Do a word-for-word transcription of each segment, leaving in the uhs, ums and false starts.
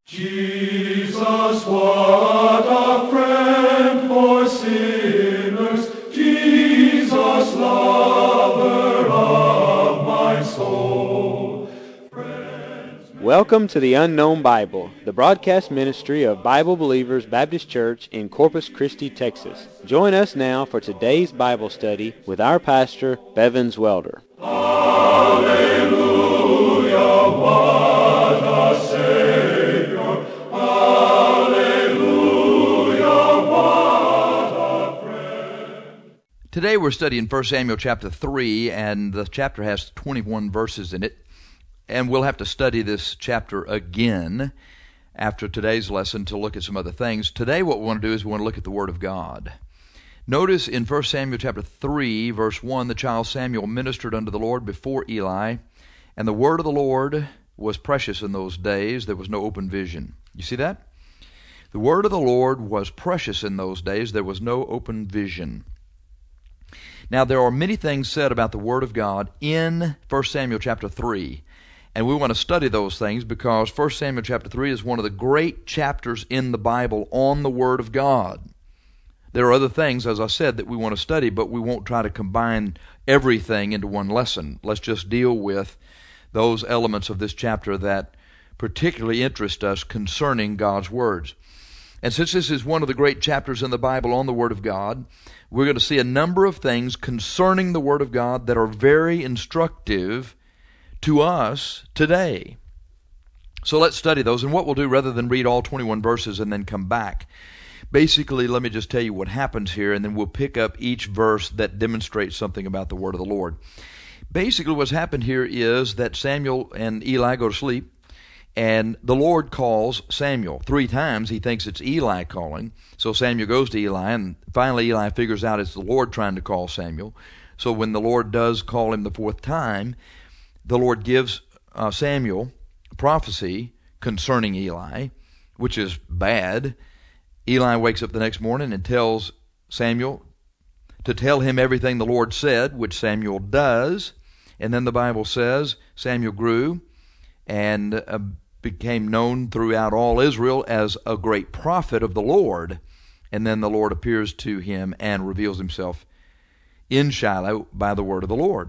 Jesus, what a friend for sinners, Jesus, lover of my soul. Friends, Welcome to the Unknown Bible, the broadcast ministry of Bible Believers Baptist Church in Corpus Christi, Texas. Join us now for today's Bible study with our pastor, Bevins Welder. Hallelujah, what a Savior. Hallelujah, what a friend. Today we're studying First Samuel chapter three, and the chapter has twenty-one verses in it. And we'll have to study this chapter again after today's lesson to look at some other things. Today what we want to do is we want to look at the Word of God. Notice in First Samuel chapter three, verse one, the child Samuel ministered unto the Lord before Eli, and the word of the Lord was precious in those days. There was no open vision. You see that? The word of the Lord was precious in those days. There was no open vision. Now, there are many things said about the Word of God in First Samuel chapter three. And we want to study those things because First Samuel chapter three is one of the great chapters in the Bible on the Word of God. There are other things, as I said, that we want to study, but we won't try to combine everything into one lesson. Let's just deal with those elements of this chapter that particularly interest us concerning God's words. And since this is one of the great chapters in the Bible on the Word of God, we're going to see a number of things concerning the Word of God that are very instructive to us today. So let's study those. And what we'll do, rather than read all twenty-one verses and then come back, basically let me just tell you what happens here, and then we'll pick up each verse that demonstrates something about the Word of the Lord. Basically what's happened here is that Samuel and Eli go to sleep, and the Lord calls Samuel. Three times he thinks it's Eli calling. So Samuel goes to Eli, and finally Eli figures out it's the Lord trying to call Samuel. So when the Lord does call him the fourth time, the Lord gives uh, Samuel prophecy concerning Eli, which is bad. Eli wakes up the next morning and tells Samuel to tell him everything the Lord said, which Samuel does. And then the Bible says Samuel grew and uh, became known throughout all Israel as a great prophet of the Lord. And then the Lord appears to him and reveals himself in Shiloh by the word of the Lord.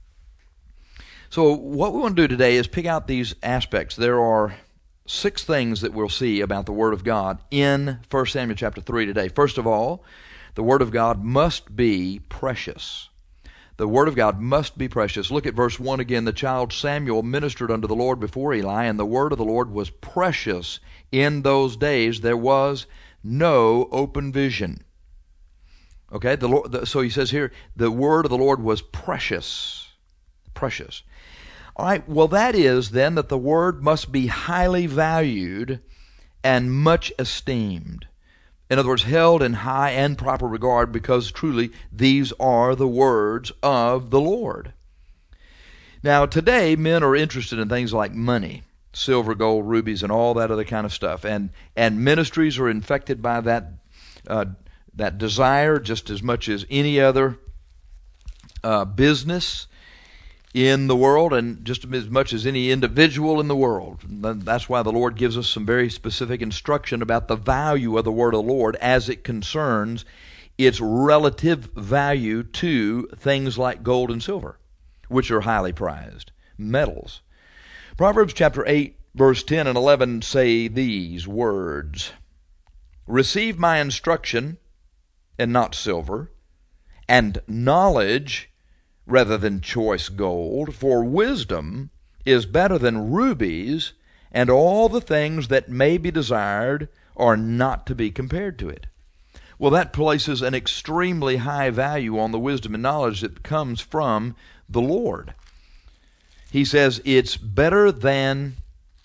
So what we want to do today is pick out these aspects. There are six things that we'll see about the Word of God in First Samuel chapter three today. First of all, the Word of God must be precious. The Word of God must be precious. Look at verse one again. The child Samuel ministered unto the Lord before Eli, and the word of the Lord was precious. In those days there was no open vision. Okay, the Lord, the, so he says here, the word of the Lord was precious. Precious. All right, well that is then that the Word must be highly valued and much esteemed. In other words, held in high and proper regard, because truly these are the words of the Lord. Now today men are interested in things like money, silver, gold, rubies, and all that other kind of stuff. And and ministries are infected by that uh, that desire just as much as any other uh, business in the world, and just as much as any individual in the world. That's why the Lord gives us some very specific instruction about the value of the Word of the Lord as it concerns its relative value to things like gold and silver, which are highly prized metals. Proverbs chapter eight, verse ten and eleven say these words: Receive my instruction, and not silver, and knowledge rather than choice gold, for wisdom is better than rubies, and all the things that may be desired are not to be compared to it. Well, that places an extremely high value on the wisdom and knowledge that comes from the Lord. He says it's better than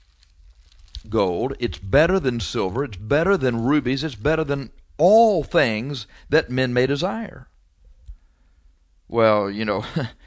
gold, it's better than silver, it's better than rubies, it's better than all things that men may desire. Well, you know,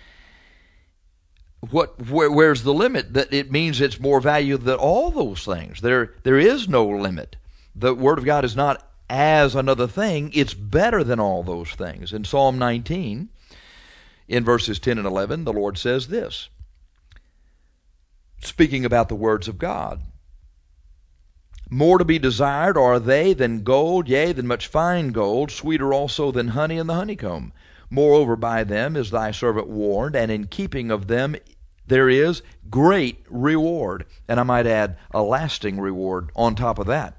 what? Where, where's the limit? That it means it's more value than all those things. There, there is no limit. The Word of God is not as another thing. It's better than all those things. In Psalm nineteen, in verses ten and eleven, the Lord says this, speaking about the words of God: More to be desired are they than gold, yea, than much fine gold, sweeter also than honey and the honeycomb. Moreover, by them is thy servant warned, and in keeping of them there is great reward. And I might add, a lasting reward on top of that.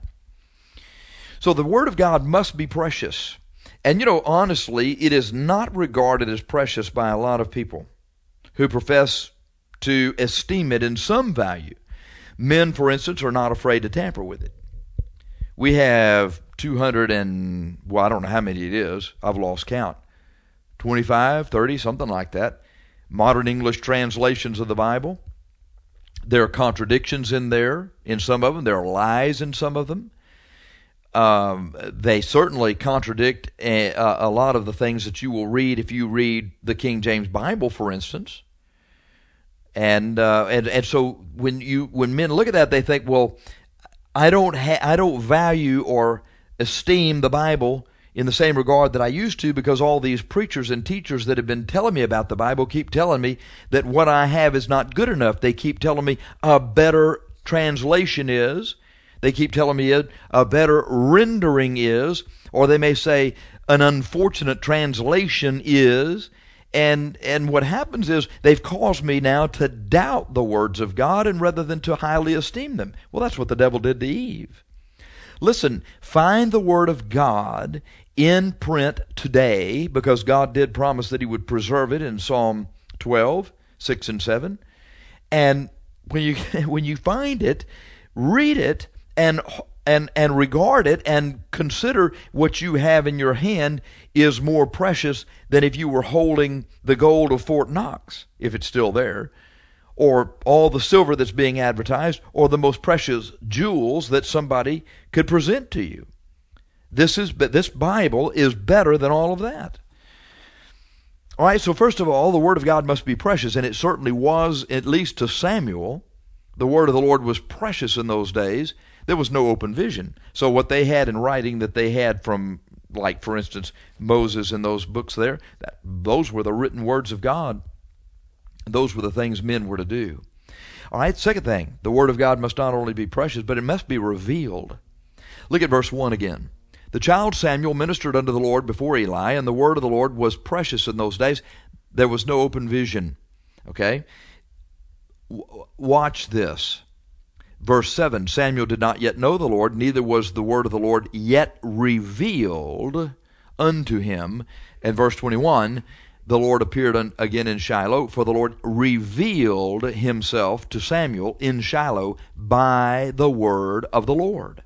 So the Word of God must be precious. And you know, honestly, it is not regarded as precious by a lot of people who profess to esteem it in some value. Men, for instance, are not afraid to tamper with it. We have two hundred and, well, I don't know how many it is. I've lost count. twenty-five, thirty, something like that. Modern English translations of the Bible. There are contradictions in there, in some of them. There are lies in some of them. Um, they certainly contradict a, a lot of the things that you will read if you read the King James Bible, for instance. And uh, and and so when you when men look at that, they think, well, I don't ha- I don't value or esteem the Bible in the same regard that I used to, because all these preachers and teachers that have been telling me about the Bible keep telling me that what I have is not good enough. They keep telling me a better translation is. They keep telling me a, a better rendering is, or they may say an unfortunate translation is. And and what happens is they've caused me now to doubt the words of God, and rather than to highly esteem them. Well, that's what the devil did to Eve. Listen, find the Word of God in print today, because God did promise that He would preserve it in Psalm twelve, six and seven. And when you when you find it, read it and and and regard it and consider what you have in your hand is more precious than if you were holding the gold of Fort Knox, if it's still there, or all the silver that's being advertised, or the most precious jewels that somebody could present to you. This is this Bible is better than all of that. All right, so first of all, the Word of God must be precious, and it certainly was, at least to Samuel. The Word of the Lord was precious in those days. There was no open vision. So what they had in writing that they had from, like, for instance, Moses and those books there, that, those were the written words of God. Those were the things men were to do. All right, second thing, the Word of God must not only be precious, but it must be revealed. Look at verse one again. The child Samuel ministered unto the Lord before Eli, and the word of the Lord was precious in those days. There was no open vision. Okay? W- watch this. Verse seven, Samuel did not yet know the Lord, neither was the word of the Lord yet revealed unto him. And verse twenty-one, the Lord appeared un- again in Shiloh, for the Lord revealed himself to Samuel in Shiloh by the word of the Lord.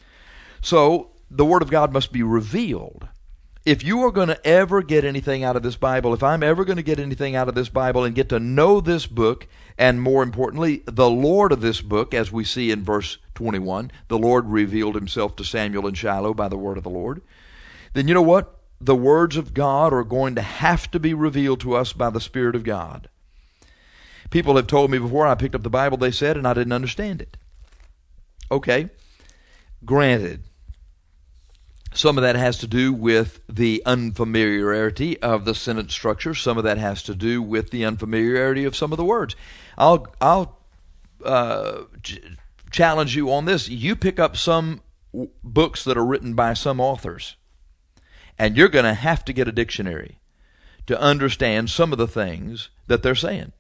So, the Word of God must be revealed. If you are going to ever get anything out of this Bible, if I'm ever going to get anything out of this Bible and get to know this book, and more importantly, the Lord of this book, as we see in verse twenty-one, the Lord revealed himself to Samuel in Shiloh by the word of the Lord, then you know what? The words of God are going to have to be revealed to us by the Spirit of God. People have told me before, I picked up the Bible, they said, and I didn't understand it. Okay, granted. Some of that has to do with the unfamiliarity of the sentence structure. Some of that has to do with the unfamiliarity of some of the words. I'll I'll uh, ch- challenge you on this. You pick up some w- books that are written by some authors, and you're going to have to get a dictionary to understand some of the things that they're saying.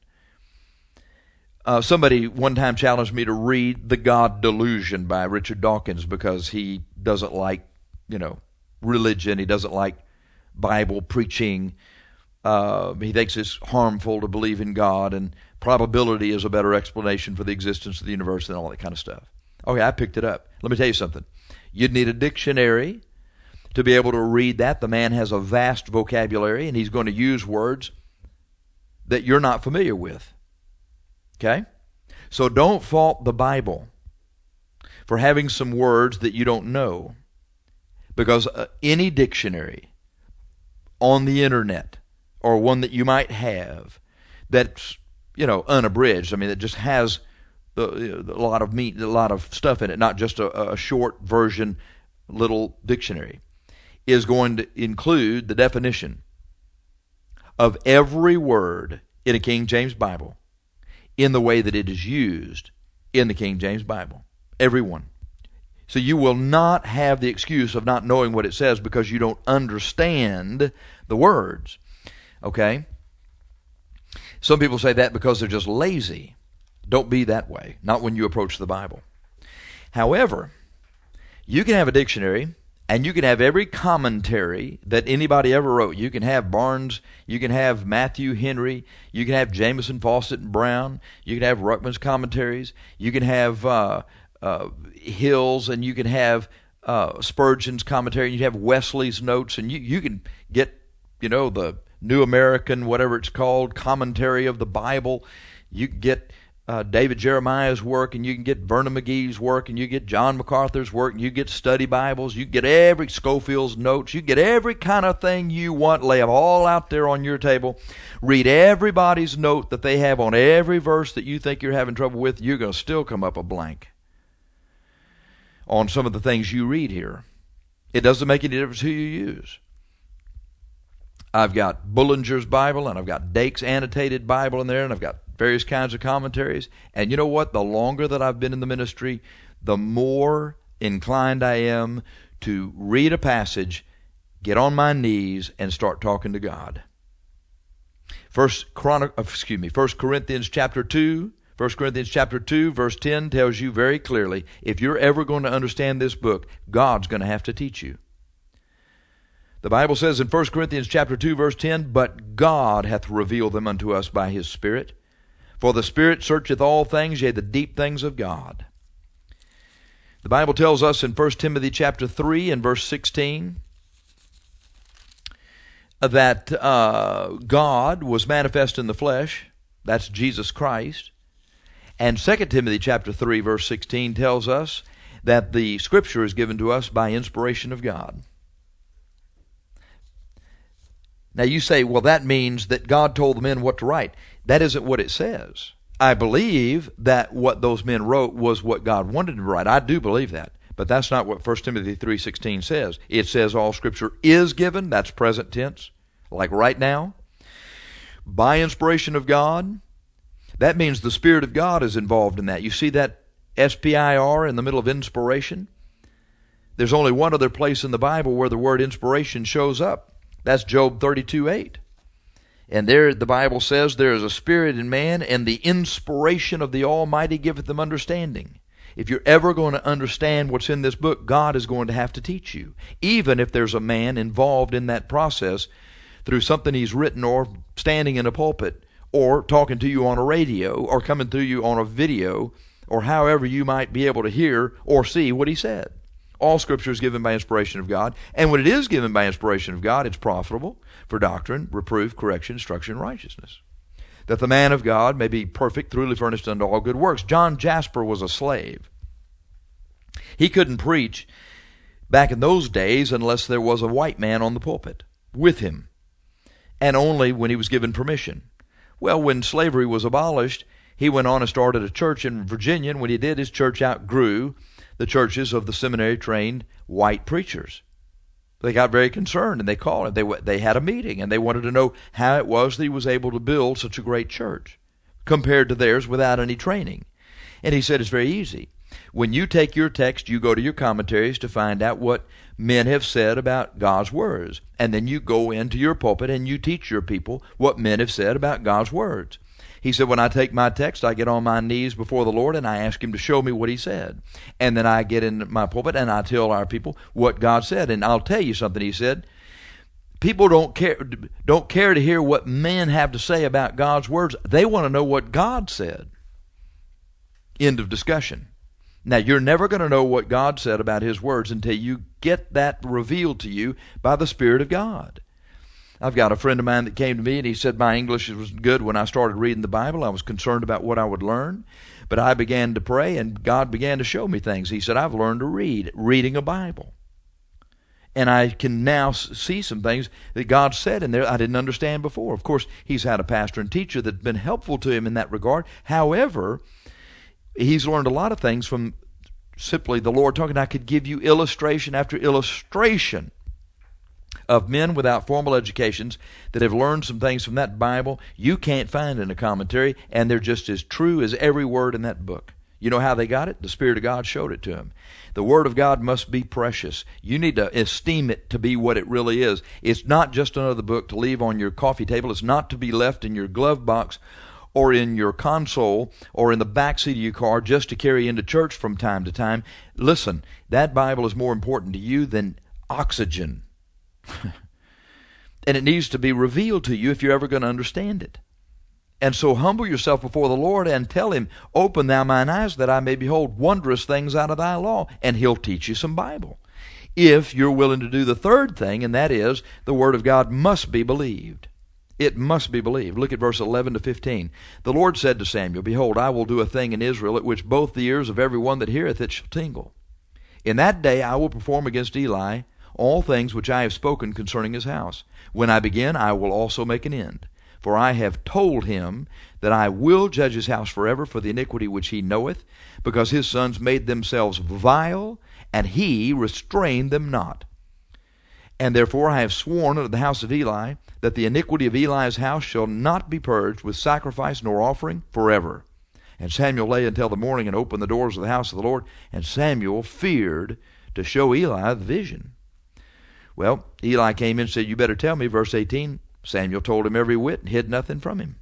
Uh, somebody one time challenged me to read The God Delusion by Richard Dawkins because he doesn't like you know, religion. He doesn't like Bible preaching. Uh, he thinks it's harmful to believe in God, and probability is a better explanation for the existence of the universe and all that kind of stuff. Okay, I picked it up. Let me tell you something. You'd need a dictionary to be able to read that. The man has a vast vocabulary, and he's going to use words that you're not familiar with. Okay? So don't fault the Bible for having some words that you don't know. Because uh, any dictionary on the internet, or one that you might have that's, you know, unabridged, I mean, it just has the, a lot of meat, a lot of stuff in it, not just a, a short version little dictionary, is going to include the definition of every word in a King James Bible in the way that it is used in the King James Bible. Every one. So you will not have the excuse of not knowing what it says because you don't understand the words. Okay? Some people say that because they're just lazy. Don't be that way. Not when you approach the Bible. However, you can have a dictionary, and you can have every commentary that anybody ever wrote. You can have Barnes, you can have Matthew Henry, you can have Jameson, Fawcett, and Brown, you can have Ruckman's commentaries, you can have uh, uh, Hill's, and you can have uh, Spurgeon's commentary, and you can have Wesley's notes, and you, you can get, you know, the New American, whatever it's called, commentary of the Bible. You can get Uh, David Jeremiah's work, and you can get Vernon McGee's work, and you get John MacArthur's work, and you get study Bibles, you get every Schofield's notes, you get every kind of thing you want, lay them all out there on your table, read everybody's note that they have on every verse that you think you're having trouble with, you're going to still come up a blank on some of the things you read here. It doesn't make any difference who you use. I've got Bullinger's Bible, and I've got Dake's annotated Bible in there, and I've got various kinds of commentaries. And you know what? The longer that I've been in the ministry, the more inclined I am to read a passage, get on my knees, and start talking to God. First Chron- excuse me, First Corinthians chapter two, First Corinthians chapter two, verse ten tells you very clearly, if you're ever going to understand this book, God's going to have to teach you. The Bible says in First Corinthians chapter two, verse ten, "But God hath revealed them unto us by his Spirit. For the Spirit searcheth all things, yea, the deep things of God." The Bible tells us in First Timothy chapter three and verse sixteen that uh, God was manifest in the flesh. That's Jesus Christ. And Second Timothy chapter three, verse sixteen tells us that the Scripture is given to us by inspiration of God. Now you say, well, that means that God told the men what to write. That isn't what it says. I believe that what those men wrote was what God wanted them to write. I do believe that. But that's not what First Timothy three sixteen says. It says all Scripture is given, that's present tense, like right now, by inspiration of God. That means the Spirit of God is involved in that. You see that S P I R in the middle of inspiration? There's only one other place in the Bible where the word inspiration shows up. That's Job thirty-two eight. And there the Bible says there is a spirit in man, and the inspiration of the Almighty giveth them understanding. If you're ever going to understand what's in this book, God is going to have to teach you. Even if there's a man involved in that process through something he's written, or standing in a pulpit, or talking to you on a radio, or coming to you on a video, or however you might be able to hear or see what he said. All Scripture is given by inspiration of God, and when it is given by inspiration of God, it's profitable for doctrine, reproof, correction, instruction, and righteousness, that the man of God may be perfect, thoroughly furnished unto all good works. John Jasper was a slave. He couldn't preach back in those days unless there was a white man on the pulpit with him, and only when he was given permission. Well, when slavery was abolished, he went on and started a church in Virginia, and when he did, his church outgrew the churches of the seminary-trained white preachers. They got very concerned, and they called him. They, they had a meeting, and they wanted to know how it was that he was able to build such a great church compared to theirs without any training. And he said, it's very easy. When you take your text, you go to your commentaries to find out what men have said about God's words. And then you go into your pulpit and you teach your people what men have said about God's words. He said, when I take my text, I get on my knees before the Lord and I ask him to show me what he said. And then I get in my pulpit and I tell our people what God said. And I'll tell you something, he said. People don't care, don't care to hear what men have to say about God's words. They want to know what God said. End of discussion. Now, you're never going to know what God said about his words until you get that revealed to you by the Spirit of God. I've got a friend of mine that came to me and he said my English was good when I started reading the Bible. I was concerned about what I would learn, but I began to pray and God began to show me things. He said, I've learned to read, reading a Bible. And I can now see some things that God said in there I didn't understand before. Of course, he's had a pastor and teacher that's been helpful to him in that regard. However, he's learned a lot of things from simply the Lord talking. I could give you illustration after illustration of men without formal educations that have learned some things from that Bible you can't find in a commentary, and they're just as true as every word in that book. You know how they got it? The Spirit of God showed it to them. The Word of God must be precious. You need to esteem it to be what it really is. It's not just another book to leave on your coffee table. It's not to be left in your glove box or in your console or in the back seat of your car just to carry into church from time to time. Listen, that Bible is more important to you than oxygen. And it needs to be revealed to you if you're ever going to understand it. And so humble yourself before the Lord and tell Him, open thou mine eyes that I may behold wondrous things out of thy law. And He'll teach you some Bible. If you're willing to do the third thing, and that is, the Word of God must be believed. It must be believed. Look at verse eleven to fifteen. The Lord said to Samuel, behold, I will do a thing in Israel at which both the ears of every one that heareth it shall tingle. In that day I will perform against Eli all things which I have spoken concerning his house. When I begin, I will also make an end. For I have told him that I will judge his house forever for the iniquity which he knoweth, because his sons made themselves vile, and he restrained them not. And therefore I have sworn unto the house of Eli, that the iniquity of Eli's house shall not be purged with sacrifice nor offering forever. And Samuel lay until the morning and opened the doors of the house of the Lord, and Samuel feared to show Eli the vision. Well, Eli came in and said, you better tell me, verse eighteen. Samuel told him every whit and hid nothing from him.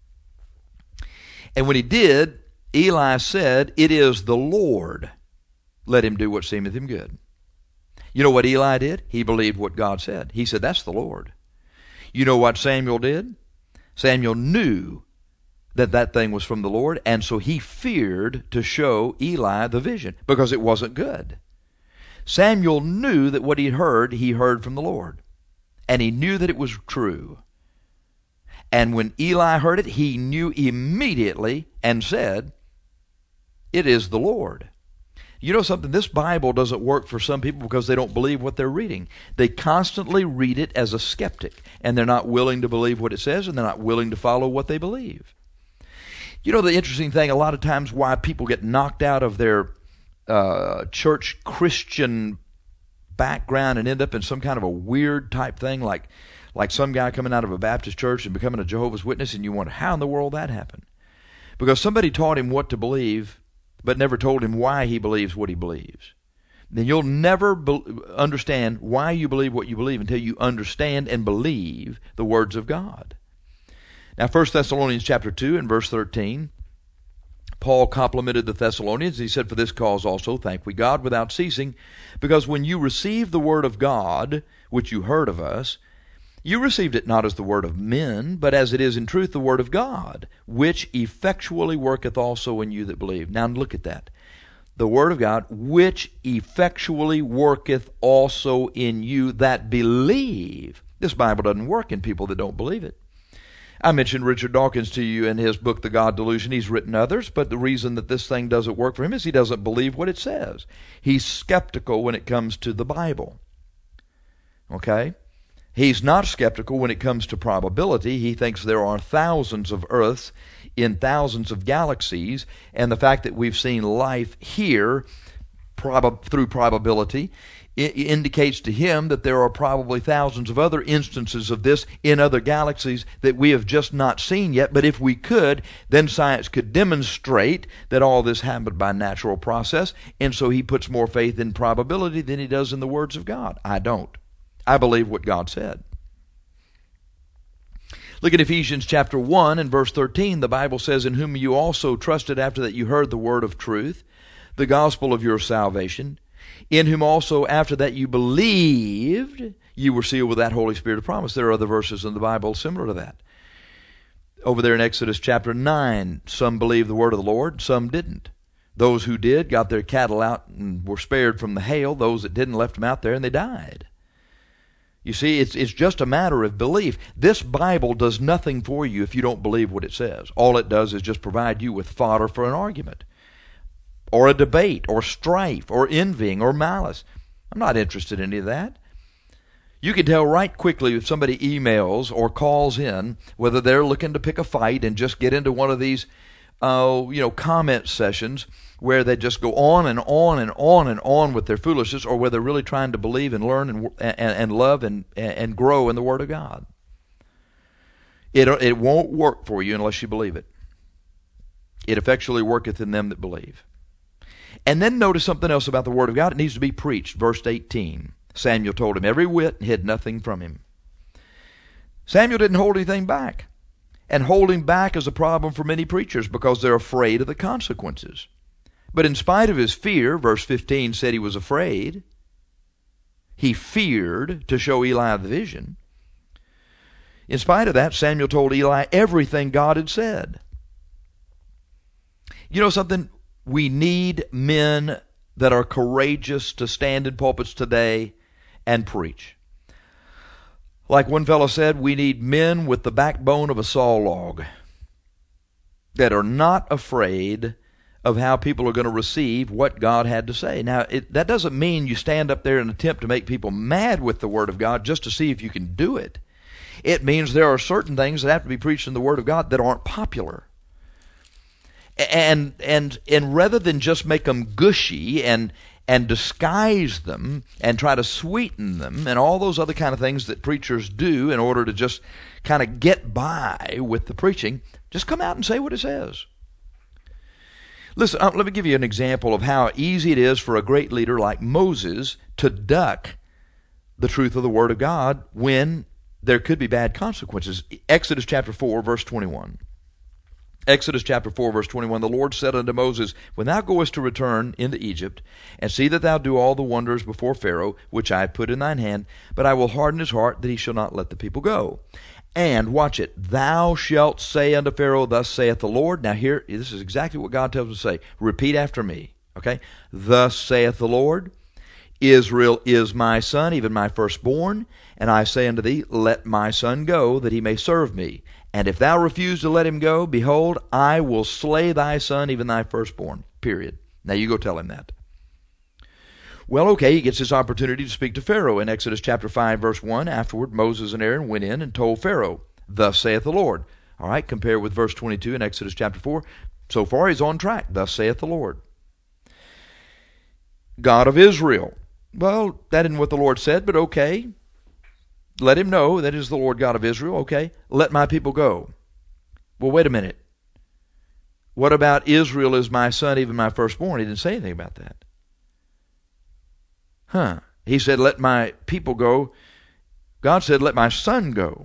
And when he did, Eli said, it is the Lord. Let him do what seemeth him good. You know what Eli did? He believed what God said. He said, that's the Lord. You know what Samuel did? Samuel knew that that thing was from the Lord, and so he feared to show Eli the vision because it wasn't good. Samuel knew that what he heard, he heard from the Lord. And he knew that it was true. And when Eli heard it, he knew immediately and said, it is the Lord. You know something? This Bible doesn't work for some people because they don't believe what they're reading. They constantly read it as a skeptic, and they're not willing to believe what it says, and they're not willing to follow what they believe. You know the interesting thing, a lot of times why people get knocked out of their uh, church Christian background and end up in some kind of a weird type thing, like like some guy coming out of a Baptist church and becoming a Jehovah's Witness, and you wonder how in the world that happened. Because somebody taught him what to believe, but never told him why he believes what he believes. Then you'll never be- understand why you believe what you believe until you understand and believe the words of God. Now, First Thessalonians chapter two and verse thirteen, Paul complimented the Thessalonians. He said, for this cause also thank we God without ceasing, because when you received the word of God, which you heard of us, you received it not as the word of men, but as it is in truth the word of God, which effectually worketh also in you that believe. Now look at that. The word of God, which effectually worketh also in you that believe. This Bible doesn't work in people that don't believe it. I mentioned Richard Dawkins to you in his book, The God Delusion. He's written others, but the reason that this thing doesn't work for him is he doesn't believe what it says. He's skeptical when it comes to the Bible. Okay? He's not skeptical when it comes to probability. He thinks there are thousands of Earths in thousands of galaxies, and the fact that we've seen life here prob- through probability it indicates to him that there are probably thousands of other instances of this in other galaxies that we have just not seen yet. But if we could, then science could demonstrate that all this happened by natural process. And so he puts more faith in probability than he does in the words of God. I don't. I believe what God said. Look at Ephesians chapter one and verse thirteen. The Bible says, in whom you also trusted after that you heard the word of truth, the gospel of your salvation, in whom also after that you believed, you were sealed with that Holy Spirit of promise. There are other verses in the Bible similar to that. Over there in Exodus chapter nine, some believed the word of the Lord, some didn't. Those who did got their cattle out and were spared from the hail. Those that didn't left them out there and they died. You see, it's it's just a matter of belief. This Bible does nothing for you if you don't believe what it says. All it does is just provide you with fodder for an argument, or a debate, or strife, or envying, or malice. I'm not interested in any of that. You can tell right quickly if somebody emails or calls in whether they're looking to pick a fight and just get into one of these uh, you know, comment sessions where they just go on and on and on and on with their foolishness, or whether they're really trying to believe and learn and and, and love and, and grow in the Word of God. It, it won't work for you unless you believe it. It effectually worketh in them that believe. And then notice something else about the Word of God. It needs to be preached. Verse eighteen. Samuel told him every whit and hid nothing from him. Samuel didn't hold anything back. And holding back is a problem for many preachers because they're afraid of the consequences. But in spite of his fear, verse fifteen said he was afraid. He feared to show Eli the vision. In spite of that, Samuel told Eli everything God had said. You know something? We need men that are courageous to stand in pulpits today and preach. Like one fellow said, we need men with the backbone of a saw log that are not afraid of how people are going to receive what God had to say. Now, it, that doesn't mean you stand up there and attempt to make people mad with the Word of God just to see if you can do it. It means there are certain things that have to be preached in the Word of God that aren't popular. And and and rather than just make them gushy and and disguise them and try to sweeten them and all those other kind of things that preachers do in order to just kind of get by with the preaching, just come out and say what it says. Listen, let me give you an example of how easy it is for a great leader like Moses to duck the truth of the Word of God when there could be bad consequences. Exodus chapter four, verse twenty-one. Exodus chapter four, verse twenty-one, the Lord said unto Moses, When thou goest to return into Egypt, and see that thou do all the wonders before Pharaoh, which I have put in thine hand, but I will harden his heart, that he shall not let the people go. And, watch it, thou shalt say unto Pharaoh, Thus saith the Lord. Now here, this is exactly what God tells us to say. Repeat after me, okay? Thus saith the Lord, Israel is my son, even my firstborn, and I say unto thee, Let my son go, that he may serve me. And if thou refuse to let him go, behold, I will slay thy son, even thy firstborn. Period. Now you go tell him that. Well, okay, he gets this opportunity to speak to Pharaoh in Exodus chapter five, verse one. Afterward, Moses and Aaron went in and told Pharaoh, Thus saith the Lord. All right, compare with verse twenty-two in Exodus chapter four. So far, he's on track. Thus saith the Lord. God of Israel. Well, that isn't what the Lord said, but okay. Let him know that is the Lord God of Israel. Okay, let my people go. Well, wait a minute. What about Israel is my son, even my firstborn? He didn't say anything about that. Huh. He said, let my people go. God said, let my son go,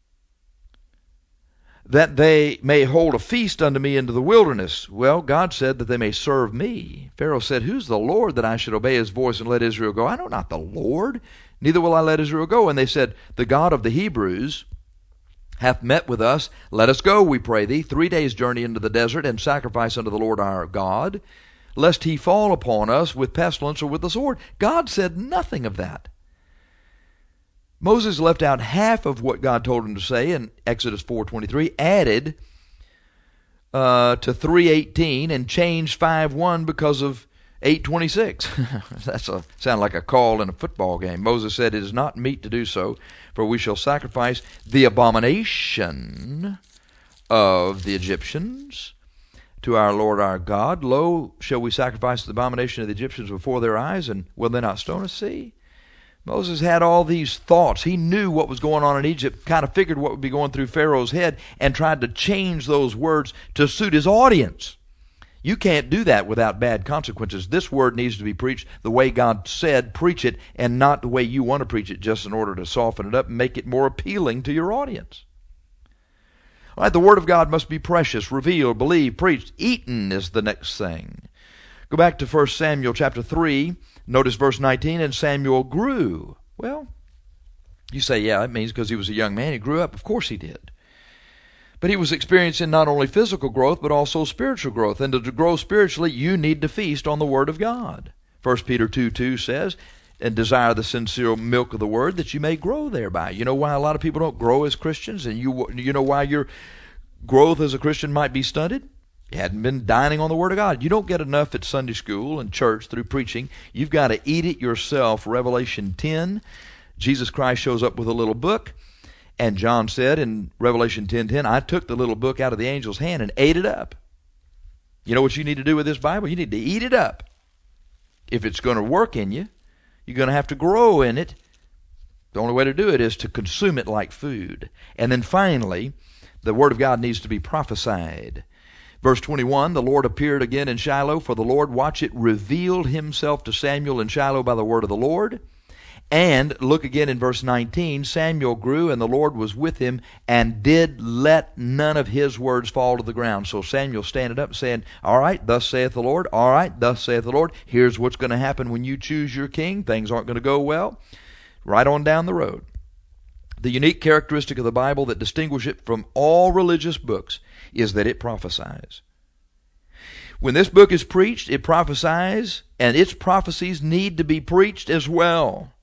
that they may hold a feast unto me into the wilderness. Well, God said that they may serve me. Pharaoh said, Who's the Lord that I should obey his voice and let Israel go? I know not the Lord, neither will I let Israel go. And they said, The God of the Hebrews hath met with us. Let us go, we pray thee, three days' journey into the desert, and sacrifice unto the Lord our God, lest he fall upon us with pestilence or with the sword. God said nothing of that. Moses left out half of what God told him to say in Exodus four twenty-three, added uh, to three eighteen, and changed five one because of eight twenty-six. That's a sound like a call in a football game. Moses said, It is not meet to do so, for we shall sacrifice the abomination of the Egyptians to our Lord our God. Lo, shall we sacrifice the abomination of the Egyptians before their eyes, and will they not stone us? See? Moses had all these thoughts. He knew what was going on in Egypt, kind of figured what would be going through Pharaoh's head, and tried to change those words to suit his audience. You can't do that without bad consequences. This word needs to be preached the way God said, preach it, and not the way you want to preach it, just in order to soften it up and make it more appealing to your audience. All right, the Word of God must be precious, revealed, believed, preached. Eaten is the next thing. Go back to First Samuel chapter three. Notice verse nineteen, and Samuel grew. Well, you say, yeah, it means because he was a young man, he grew up. Of course he did. But he was experiencing not only physical growth, but also spiritual growth. And to grow spiritually, you need to feast on the Word of God. First Peter two two says, and desire the sincere milk of the Word, that you may grow thereby. You know why a lot of people don't grow as Christians? And you, you know why your growth as a Christian might be stunted? You hadn't been dining on the Word of God. You don't get enough at Sunday school and church through preaching. You've got to eat it yourself. Revelation ten, Jesus Christ shows up with a little book. And John said in Revelation ten ten, I took the little book out of the angel's hand and ate it up. You know what you need to do with this Bible? You need to eat it up. If it's going to work in you, you're going to have to grow in it. The only way to do it is to consume it like food. And then finally, the Word of God needs to be prophesied. Verse twenty-one, the Lord appeared again in Shiloh, for the Lord, watch it, revealed himself to Samuel in Shiloh by the word of the Lord. And look again in verse nineteen, Samuel grew, and the Lord was with him, and did let none of his words fall to the ground. So Samuel standing up saying, all right, thus saith the Lord, all right, thus saith the Lord. Here's what's going to happen when you choose your king. Things aren't going to go well. Right on down the road. The unique characteristic of the Bible that distinguishes it from all religious books is that it prophesies. When this book is preached, it prophesies, and its prophecies need to be preached as well.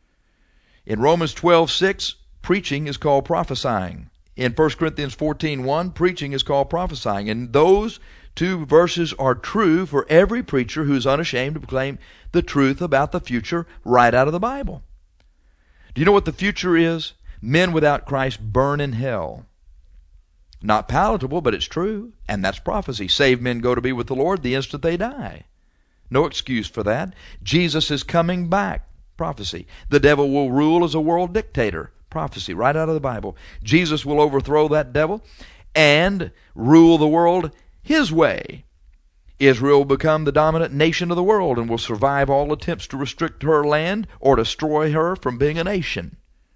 In Romans twelve six, preaching is called prophesying. In First Corinthians fourteen one, preaching is called prophesying. And those two verses are true for every preacher who's unashamed to proclaim the truth about the future right out of the Bible. Do you know what the future is? Men without Christ burn in hell. Not palatable, but it's true. And that's prophecy. Saved men go to be with the Lord the instant they die. No excuse for that. Jesus is coming back. Prophecy. The devil will rule as a world dictator. Prophecy. Right out of the Bible. Jesus will overthrow that devil and rule the world his way. Israel will become the dominant nation of the world and will survive all attempts to restrict her land or destroy her from being a nation.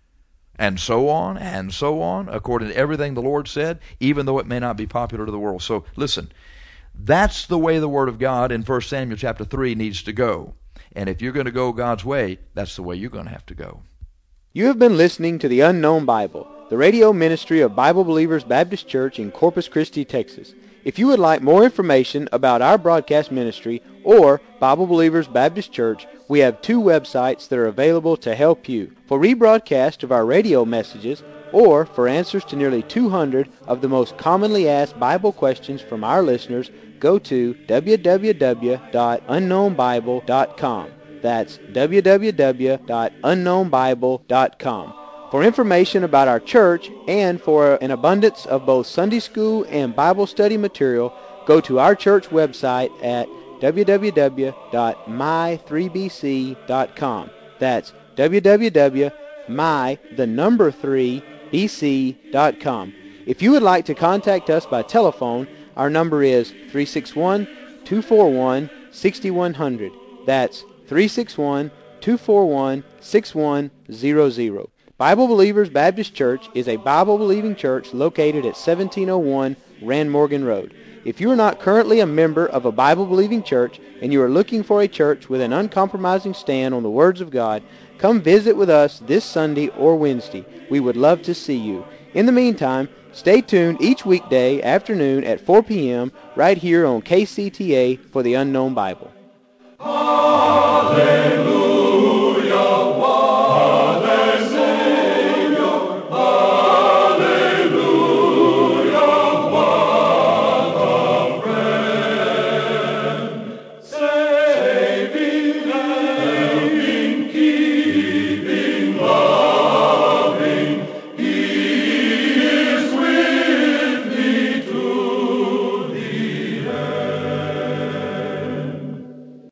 And so on, and so on, according to everything the Lord said, even though it may not be popular to the world. So, listen, that's the way the Word of God in First Samuel chapter three needs to go. And if you're going to go God's way, that's the way you're going to have to go. You have been listening to The Unknown Bible, the radio ministry of Bible Believers Baptist Church in Corpus Christi, Texas. If you would like more information about our broadcast ministry or Bible Believers Baptist Church, we have two websites that are available to help you. For rebroadcast of our radio messages or for answers to nearly two hundred of the most commonly asked Bible questions from our listeners, go to w w w dot unknown bible dot com. That's w w w dot unknown bible dot com. For information about our church and for an abundance of both Sunday school and Bible study material, go to our church website at w w w dot my three b c dot com. That's w w w dot my, the number three, b c dot com. If you would like to contact us by telephone, our number is three six one, two four one, six one zero zero. That's three six one, two four one, six one zero zero. Bible Believers Baptist Church is a Bible-believing church located at seventeen oh one Rand Morgan Road. If you are not currently a member of a Bible-believing church and you are looking for a church with an uncompromising stand on the words of God, come visit with us this Sunday or Wednesday. We would love to see you. In the meantime, stay tuned each weekday afternoon at four p.m. right here on K C T A for the Unknown Bible. Hallelujah.